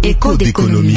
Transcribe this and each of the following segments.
Écho d'économie.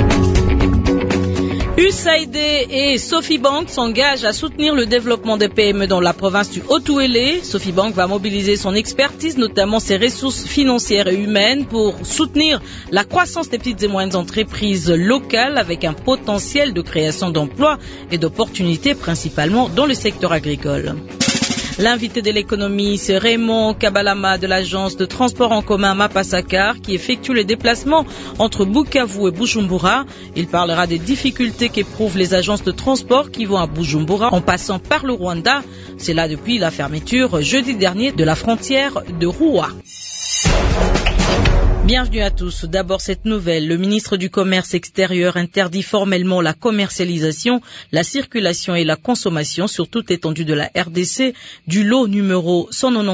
USAID et Sofibank s'engagent à soutenir le développement des PME dans la province du Haut-Ouélé. Sofibank va mobiliser son expertise, notamment ses ressources financières et humaines, pour soutenir la croissance des petites et moyennes entreprises locales avec un potentiel de création d'emplois et d'opportunités, principalement dans le secteur agricole. L'invité de l'économie, c'est Raymond Kabalama de l'agence de transport en commun Mapasakar qui effectue les déplacements entre Bukavu et Bujumbura. Il parlera des difficultés qu'éprouvent les agences de transport qui vont à Bujumbura en passant par le Rwanda. C'est là depuis la fermeture jeudi dernier de la frontière de Roua. Bienvenue à tous. D'abord cette nouvelle. Le ministre du Commerce extérieur interdit formellement la commercialisation, la circulation et la consommation sur toute l'étendue de la RDC du lot numéro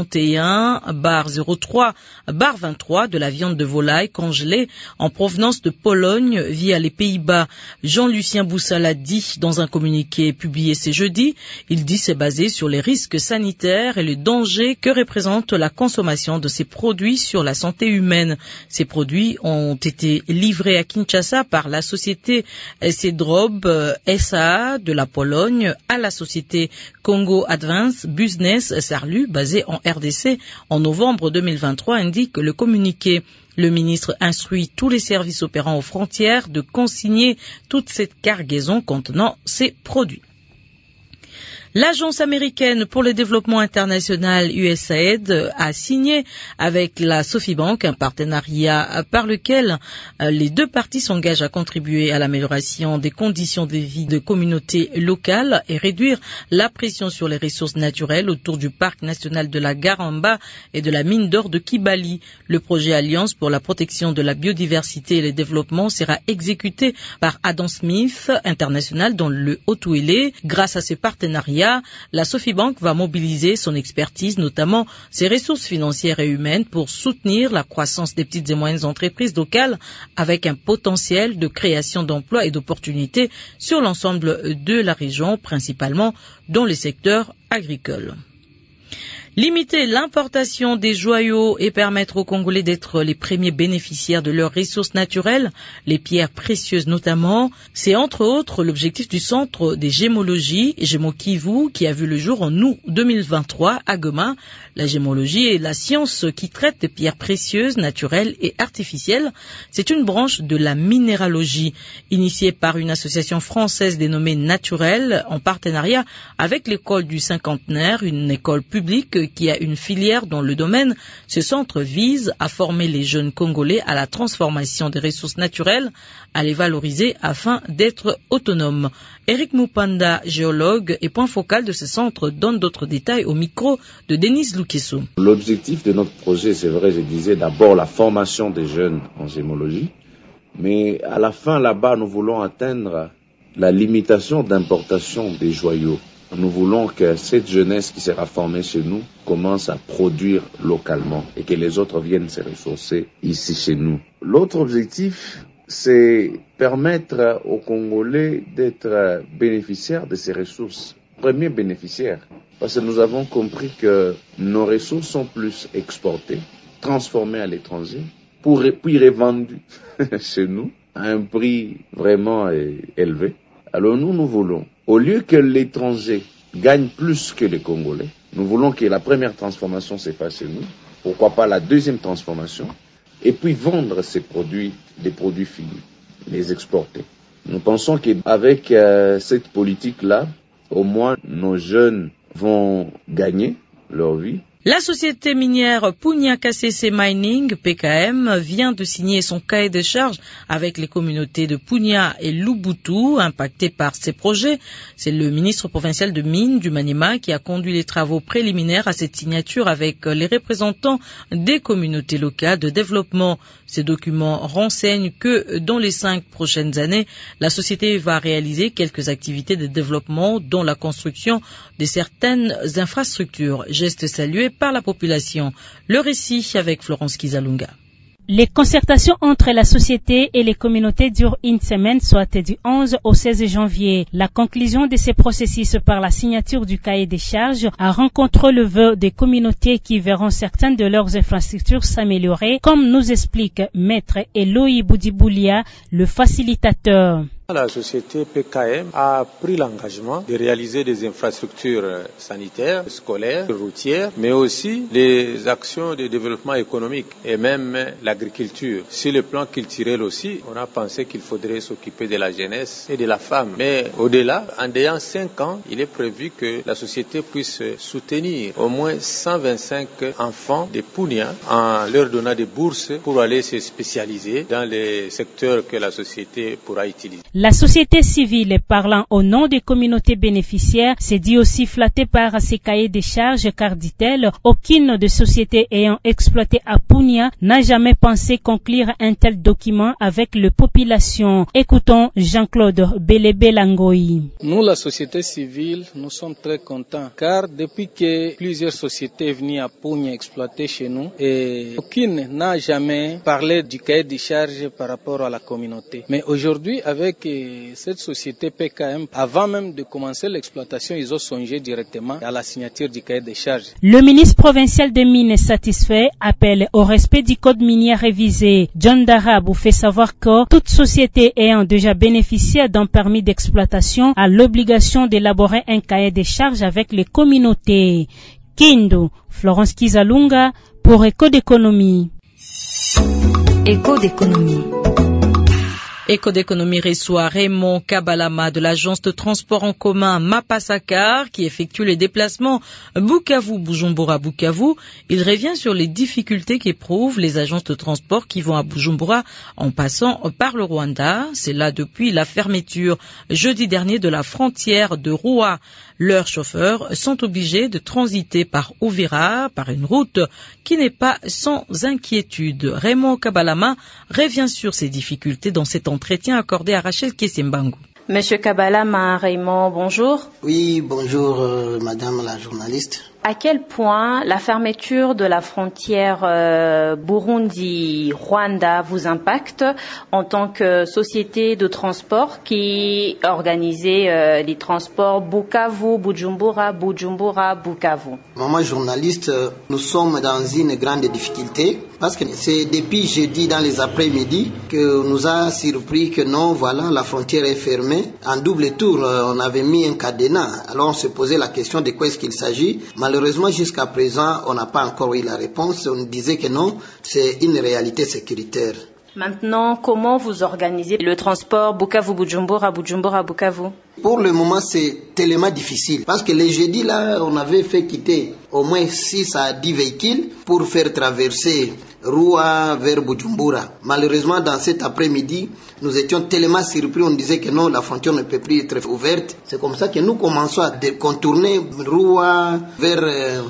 191/03/23 de la viande de volaille congelée en provenance de Pologne via les Pays-Bas. Jean-Lucien Boussal a dit dans un communiqué publié ce jeudi, il dit c'est basé sur les risques sanitaires et les dangers que représente la consommation de ces produits sur la santé humaine. Ces produits ont été livrés à Kinshasa par la société Cedrob SA de la Pologne à la société Congo Advance Business Sarlu basée en RDC en novembre 2023, indique le communiqué. Le ministre instruit tous les services opérant aux frontières de consigner toute cette cargaison contenant ces produits. L'Agence américaine pour le développement international USAID a signé avec la Sofibank un partenariat par lequel les deux parties s'engagent à contribuer à l'amélioration des conditions de vie de communautés locales et réduire la pression sur les ressources naturelles autour du parc national de la Garamba et de la mine d'or de Kibali. Le projet Alliance pour la protection de la biodiversité et le développement sera exécuté par Adam Smith International dans le Haut-Ouélé. Grâce à ce partenariat, la Sofibank va mobiliser son expertise, notamment ses ressources financières et humaines, pour soutenir la croissance des petites et moyennes entreprises locales avec un potentiel de création d'emplois et d'opportunités sur l'ensemble de la région, principalement dans les secteurs agricoles. Limiter l'importation des joyaux et permettre aux Congolais d'être les premiers bénéficiaires de leurs ressources naturelles, les pierres précieuses notamment, c'est entre autres l'objectif du centre des gémologies Gémo-Kivu qui a vu le jour en août 2023 à Goma. La gémologie est la science qui traite des pierres précieuses, naturelles et artificielles. C'est une branche de la minéralogie initiée par une association française dénommée Naturel en partenariat avec l'école du Cinquantenaire, une école publique qui a une filière dans le domaine. Ce centre vise à former les jeunes Congolais à la transformation des ressources naturelles, à les valoriser afin d'être autonomes. Eric Mupanda, géologue et point focal de ce centre, donne d'autres détails au micro de Denise Lukeso. L'objectif de notre projet, c'est vrai, je disais d'abord la formation des jeunes en gémologie, mais à la fin là-bas, nous voulons atteindre la limitation d'importation des joyaux. Nous voulons que cette jeunesse qui sera formée chez nous commence à produire localement et que les autres viennent se ressourcer ici chez nous. L'autre objectif, c'est permettre aux Congolais d'être bénéficiaires de ces ressources. Premiers bénéficiaires, parce que nous avons compris que nos ressources sont plus exportées, transformées à l'étranger, puis revendues chez nous à un prix vraiment élevé. Alors nous voulons, au lieu que l'étranger gagne plus que les Congolais, nous voulons que la première transformation se fasse chez nous, pourquoi pas la deuxième transformation, et puis vendre ces produits, des produits finis, les exporter. Nous pensons qu'avec cette politique-là, au moins nos jeunes vont gagner leur vie. La société minière Punya KCC Mining, PKM, vient de signer son cahier de charges avec les communautés de Punya et Lubutu impactées par ces projets. C'est le ministre provincial de Mines du Maniema qui a conduit les travaux préliminaires à cette signature avec les représentants des communautés locales de développement. Ces documents renseignent que dans les 5 prochaines années, la société va réaliser quelques activités de développement dont la construction de certaines infrastructures. Geste salué par la population. Le récit avec Florence Kizalunga. Les concertations entre la société et les communautés durent une semaine, soit du 11 au 16 janvier. La conclusion de ces processus par la signature du cahier des charges a rencontré le vœu des communautés qui verront certaines de leurs infrastructures s'améliorer, comme nous explique Maître Eloï Boudiboulia, le facilitateur. La société PKM a pris l'engagement de réaliser des infrastructures sanitaires, scolaires, routières, mais aussi les actions de développement économique et même l'agriculture. Sur le plan culturel aussi, on a pensé qu'il faudrait s'occuper de la jeunesse et de la femme. Mais au-delà, en ayant 5 ans, il est prévu que la société puisse soutenir au moins 125 enfants de Punia en leur donnant des bourses pour aller se spécialiser dans les secteurs que la société pourra utiliser. La société civile, parlant au nom des communautés bénéficiaires, s'est dit aussi flattée par ces cahiers des charges car, dit-elle, aucune des sociétés ayant exploité à Punia n'a jamais pensé conclure un tel document avec la population. Écoutons Jean-Claude Belébé-Langoï. Nous, la société civile, nous sommes très contents car depuis que plusieurs sociétés venues à Punia exploiter chez nous, et aucune n'a jamais parlé du cahier des charges par rapport à la communauté. Mais aujourd'hui, avec cette société PKM, avant même de commencer l'exploitation, ils ont songé directement à la signature du cahier des charges. Le ministre provincial des Mines satisfait appelle au respect du code minier révisé. John Darabou fait savoir que toute société ayant déjà bénéficié d'un permis d'exploitation a l'obligation d'élaborer un cahier des charges avec les communautés. Kindu, Florence Kizalunga pour Éco d'économie. Éco d'économie. Éco d'économie reçoit Raymond Kabalama de l'agence de transport en commun Mapasakar qui effectue les déplacements Bukavu-Bujumbura-Bukavu. Il revient sur les difficultés qu'éprouvent les agences de transport qui vont à Bujumbura en passant par le Rwanda. C'est là depuis la fermeture jeudi dernier de la frontière de Roua. Leurs chauffeurs sont obligés de transiter par Uvira, par une route qui n'est pas sans inquiétude. Raymond Kabalama revient sur ces difficultés dans cet entretien accordé à Rachel Kesembangu. Monsieur Kabalama, Raymond, bonjour. Oui, bonjour madame la journaliste. À quel point la fermeture de la frontière Burundi-Rwanda vous impacte en tant que société de transport qui organisait les transports Bukavu-Bujumbura, Bujumbura-Bukavu? Maman journaliste, nous sommes dans une grande difficulté parce que c'est depuis jeudi dans les après-midi que nous a surpris que non, voilà, la frontière est fermée. En double tour, on avait mis un cadenas. Alors on se posait la question de quoi est-ce qu'il s'agit. Malheureusement, jusqu'à présent, on n'a pas encore eu la réponse. On disait que non, c'est une réalité sécuritaire. Maintenant, comment vous organisez le transport Bukavu-Bujumbura, Bujumbura-Bukavu? Pour le moment, c'est tellement difficile. Parce que les jeudis, là, on avait fait quitter au moins 6 à 10 véhicules pour faire traverser Roua vers Bujumbura. Malheureusement, dans cet après-midi, nous étions tellement surpris, on disait que non, la frontière ne peut plus être ouverte. C'est comme ça que nous commençons à contourner Roua vers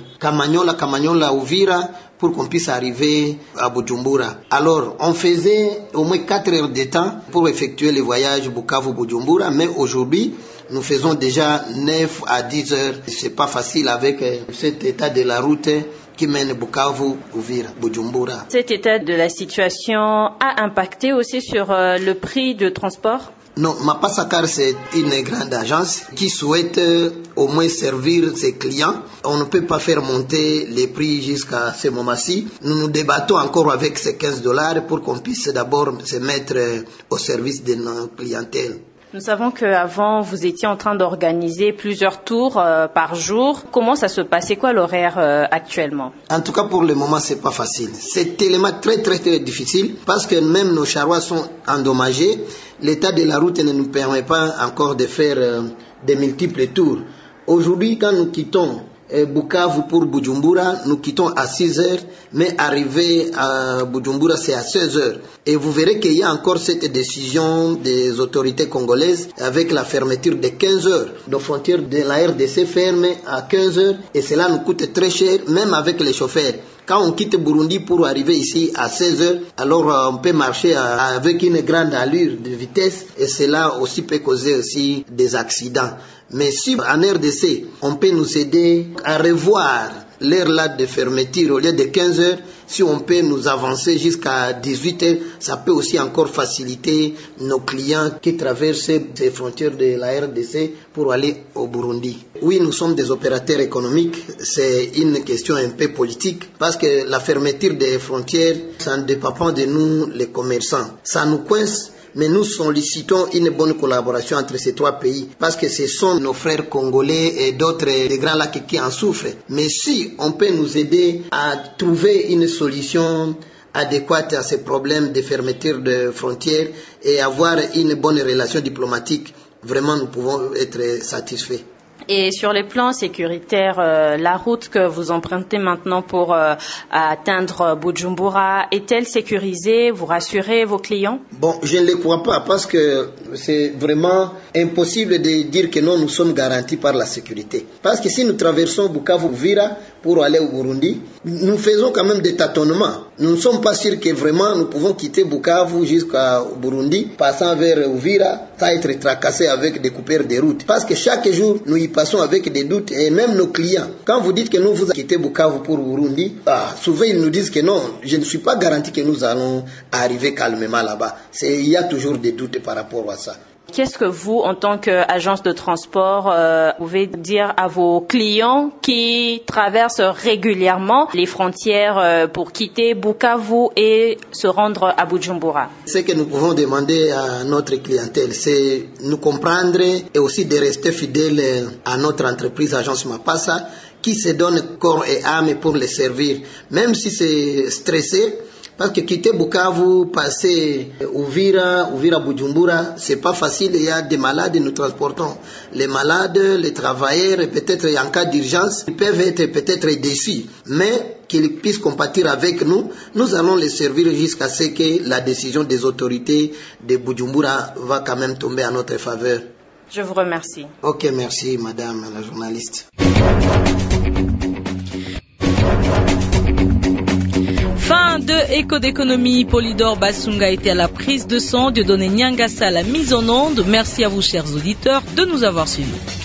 Kamanyola, Uvira, pour qu'on puisse arriver à Bujumbura. Alors, on faisait au moins 4 heures de temps pour effectuer le voyage Bukavu-Bujumbura, mais aujourd'hui, nous faisons déjà 9 à 10 heures. C'est pas facile avec cet état de la route qui mène Bukavu, Uvira, Bujumbura. Cet état de la situation a impacté aussi sur le prix de transport? Non, Mapasakar, c'est une grande agence qui souhaite au moins servir ses clients. On ne peut pas faire monter les prix jusqu'à ce moment-ci. Nous nous débattons encore avec ces $15 pour qu'on puisse d'abord se mettre au service de nos clientèles. Nous savons qu'avant, vous étiez en train d'organiser plusieurs tours par jour. Comment ça se passe? C'est quoi l'horaire actuellement? En tout cas, pour le moment, c'est pas facile. C'est tellement très difficile parce que même nos charrois sont endommagés. L'état de la route ne nous permet pas encore de faire de multiples tours. Aujourd'hui, quand nous quittons Bukavu pour Bujumbura, nous quittons à 6 heures, mais arriver à Bujumbura, c'est à 16 heures. Et vous verrez qu'il y a encore cette décision des autorités congolaises avec la fermeture de 15 heures. Nos frontières de la RDC ferment à 15 heures et cela nous coûte très cher, même avec les chauffeurs. Quand on quitte Burundi pour arriver ici à 16 heures, alors on peut marcher avec une grande allure de vitesse et cela aussi peut causer aussi des accidents. Mais si en RDC, on peut nous aider à revoir l'heure là de fermeture, au lieu de 15 heures, si on peut nous avancer jusqu'à 18 heures, ça peut aussi encore faciliter nos clients qui traversent ces frontières de la RDC pour aller au Burundi. Oui, nous sommes des opérateurs économiques, c'est une question un peu politique, parce que la fermeture des frontières, ça ne dépend pas de nous, les commerçants. Ça nous coince. Mais nous sollicitons une bonne collaboration entre ces trois pays parce que ce sont nos frères congolais et d'autres des Grands Lacs qui en souffrent. Mais si on peut nous aider à trouver une solution adéquate à ces problèmes de fermeture de frontières et avoir une bonne relation diplomatique, vraiment nous pouvons être satisfaits. Et sur les plans sécuritaires, la route que vous empruntez maintenant pour atteindre Bujumbura est-elle sécurisée? Vous rassurez vos clients? Bon, je ne le crois pas parce que c'est vraiment impossible de dire que non, nous sommes garantis par la sécurité. Parce que si nous traversons Bukavu-Uvira pour aller au Burundi, nous faisons quand même des tâtonnements. Nous ne sommes pas sûrs que vraiment nous pouvons quitter Bukavu jusqu'au Burundi, passant vers Uvira, sans être tracassés avec des coupures de route. Parce que chaque jour, nous y passons avec des doutes et même nos clients. Quand vous dites que nous vous quittez Bukavu pour Burundi, souvent ils nous disent que non, je ne suis pas garanti que nous allons arriver calmement là-bas. Il y a toujours des doutes par rapport à ça. Qu'est-ce que vous, en tant qu'agence de transport, pouvez dire à vos clients qui traversent régulièrement les frontières pour quitter Bukavu et se rendre à Bujumbura? Ce que nous pouvons demander à notre clientèle, c'est nous comprendre et aussi de rester fidèles à notre entreprise Agence Mapasa qui se donne corps et âme pour les servir, même si c'est stressé. Parce que quitter Bukavu, passer Uvira, Bujumbura, c'est pas facile. Il y a des malades, nous transportons les malades, les travailleurs, et peut-être en cas d'urgence, ils peuvent être peut-être déçus. Mais qu'ils puissent compatir avec nous, nous allons les servir jusqu'à ce que la décision des autorités de Bujumbura va quand même tomber en notre faveur. Je vous remercie. Ok, merci madame la journaliste. Fin de Écho d'économie. Polydor Basunga était à la prise de son, Dieudonné Nyangassa à la mise en onde. Merci à vous, chers auditeurs, de nous avoir suivis.